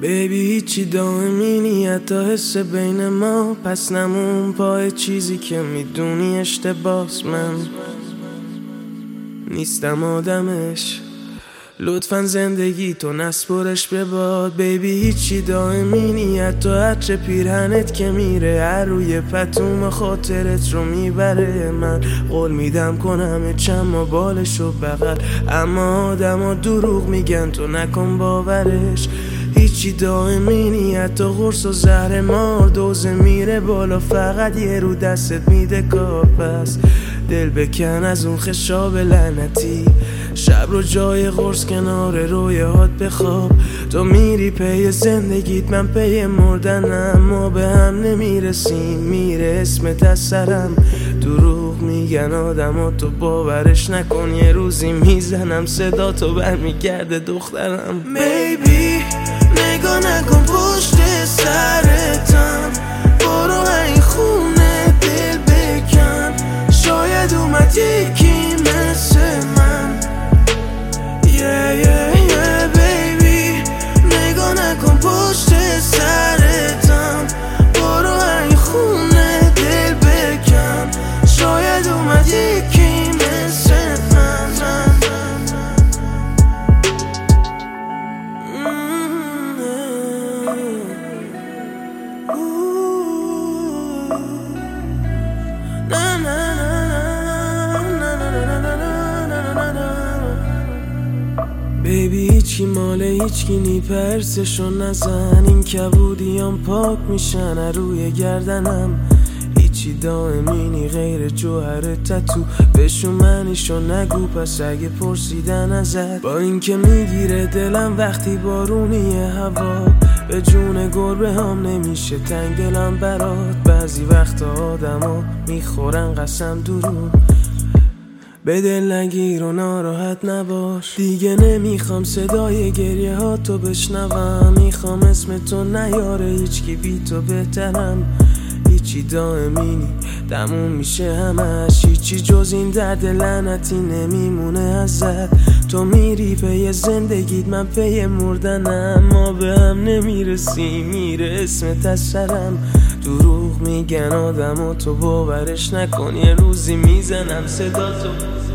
بیبی هیچی دائمی نیت تا حس بین ما، پس نمون پای چیزی که میدونی اشتباس. من نیستم آدمش، لطفاً زندگی تو نسپرش به باد. بیبی هیچی دائمی نیت تو عطر پیرهنت که میره هر روی پتوم خاطرت رو میبره. من قول میدم کنم چند بالشو بغل، اما آدما دروغ میگن تو نکن باورش. هیچی دائمی نیت تو قرص و زهر مار، دوزه میره بالا فقط یه رو دستت میده کاپس. دل بکن از اون خشاب لعنتی، شب رو جای قرص کنار رویات بخواب. تو میری پی زندگیت من پی مردنم، ما به هم نمیرسیم میره اسمت از سرم. دروغ میگن آدما تو باورش نکن، یه روزی میزنم صدا تو برمیگرده دخترم. بیبی نگاه نکن پشت سرتم، برو این خونه دل بکن، شاید اومد یکی مثل من. بیبی نگاه نکن پشت سرتم، برو این خونه دل بکن، شاید اومد یکی مثل من. بیبی هیچی ماله هیچکی نی، پرسشو نزن، این کبودیام پاک میشن روی گردنم. هیچی دائمی نی غیر جوهر تتو، بشو منیشو نگو پس اگه پرسیدن ازت. با اینکه میگیره دلم وقتی بارونیه هوا، به جون گربه هم نمیشه تنگ دلم برات. بعضی وقت آدما میخورن قسم دروغ، به دل نگیر و ناراحت نباش. دیگه نمیخوام صدای گریه ها تو بشنوم، میخوام اسم تو نیاره هیچکی بی تو بهترم. هیچی دائمی نی تموم میشه همش، هیچی جز این درد لعنتی نمیمونه ازت. تو میری پی زندگیت من پی مردنم، ما به هم نمیرسیم میره اسمت از سرم. دروغ میگن آدم و تو باورش نکن، یه روزی میزنم صدا تو